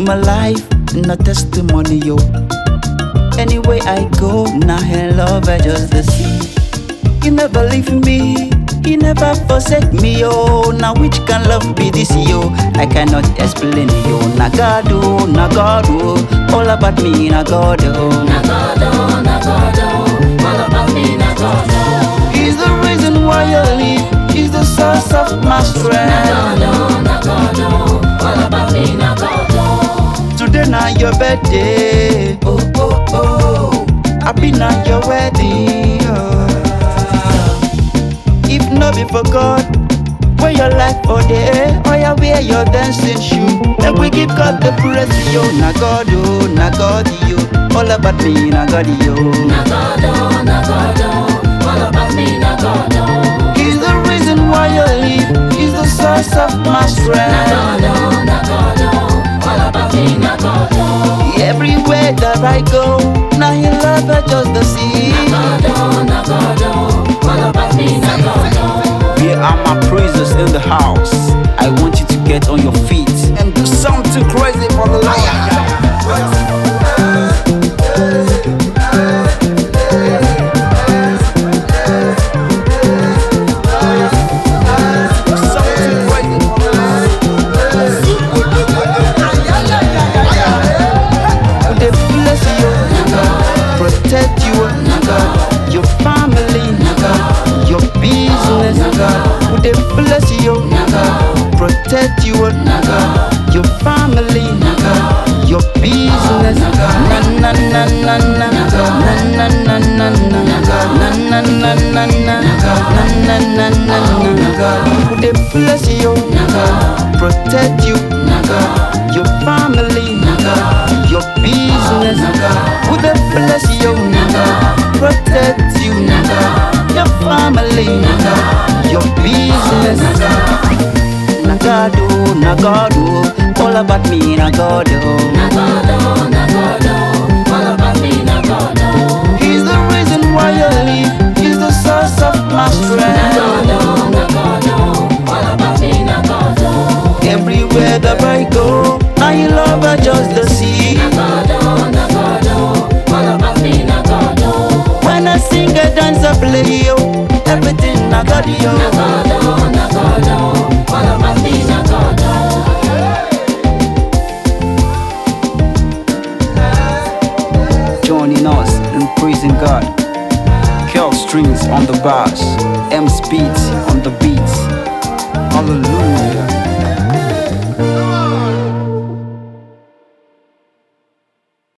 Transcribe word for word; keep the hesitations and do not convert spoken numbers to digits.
my life, no testimony, yo. Anyway I go, now in love I just the see. You never leave me, you never forsake me, yo. Now which can love be this, yo? I cannot explain, yo. Na God, oh, na God, oh, all about me, na God, oh. Na God, oh, na God, oh, all about me, na God, oh. He's the reason why I live, he's the source of my strength. Na God, oh, na God, oh, all about me, na God, oh. Today now your birthday, oh oh oh. Happy now your wedding, oh. If not be for God, where your life for day, or you wear your dancing shoe. Then we give God the praise, yo. Na God, oh, na God, yo. All about me, na God, yo. Na God, oh, na God, oh, all about me, na God, oh. He's the reason why I live, he's the source of my strength. Na God, oh, na God, oh, all about me, na God, oh. Everywhere that I go, now you love I just the see. Na God, oh, na God, oh, all about me, na God, oh. Here are my praisers in the house. I want you to get on your feet and do something crazy for the lion. Protect you, your family, your business. Would they bless you? Protect you, your family, your business. Na na na na na na na na na na na na na na na na. Would they bless you? Protect you, your family, your business. Would they bless you? Protect you, your family, your business. Na God, oh, na God, oh, all about me, na God, oh. Na God, oh, na God, oh, all about me, na God, oh. He's the reason why I live, he's the source of my Na strength. God, oh, na God, oh, all about me, na God, oh. Everywhere that I go, now you love I just the see. Na God, oh, na God, oh, all about me, na God, oh. When I sing, I dance, I play, yo. Everything na God, yo. Na God, oh, na God, oh, all about me, na God, oh. Joining us in praising God. Kel Strings on the bass, M Speeds